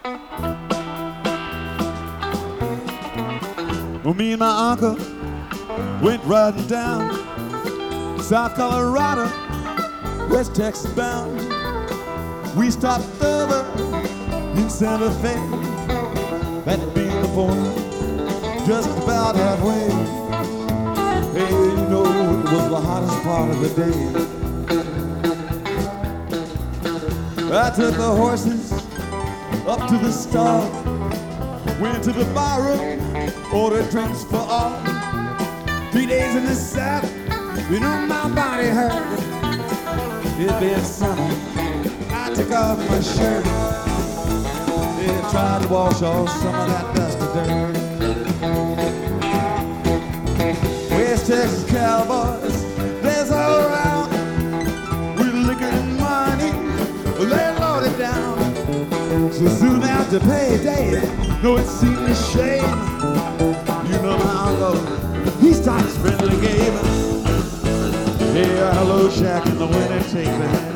Well, me and my uncle went riding down South Colorado, West Texas bound. We stopped over in Santa Fe. That'd be the point, just about halfway. Hey, you know, it was the hottest part of the day. I took the horses up to the stall, went to the barroom, ordered drinks for all. 3 days in the saddle, you know my body hurt. It been summer, I took off my shirt and tried to wash off some of that dust and dirt. West Texas cowboys, they're all around with liquor and money, they loaded down. So soon after payday, no, it seemed a shame. You know my uncle, he started spending the game. Hey, hello, Shack, in the winter, take the hand.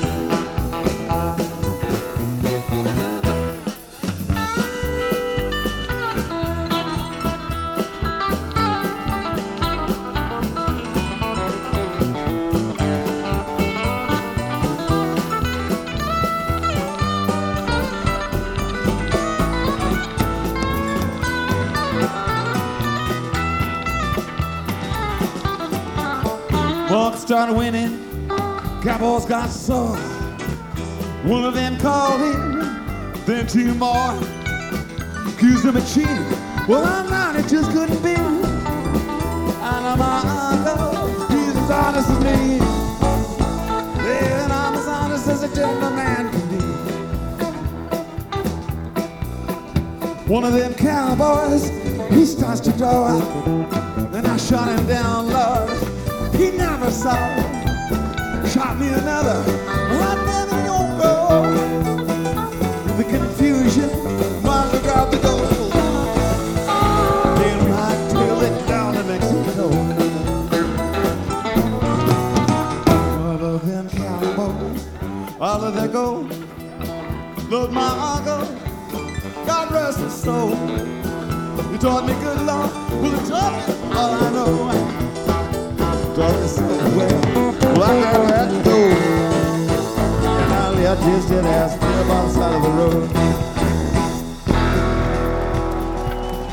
Bucks started winning, Cowboys got sore. One of them called him, then two more. Accused him of cheating. Well, I'm not, it just couldn't be. I know my uncle, he's as honest as me. Yeah, and I'm as honest as a gentleman can be. One of them cowboys, he starts to draw out. Then I shot him down, Lord. He never saw. Shot me another. Right there in your row. The confusion while we got the gold. Then I tailed it down to Mexico. All of them cowboys, all of their gold. Look, my uncle, God rest his soul. He taught me good love. Well, he taught me all I know. Well, I never had to go. And I just did ask me about the side of the road.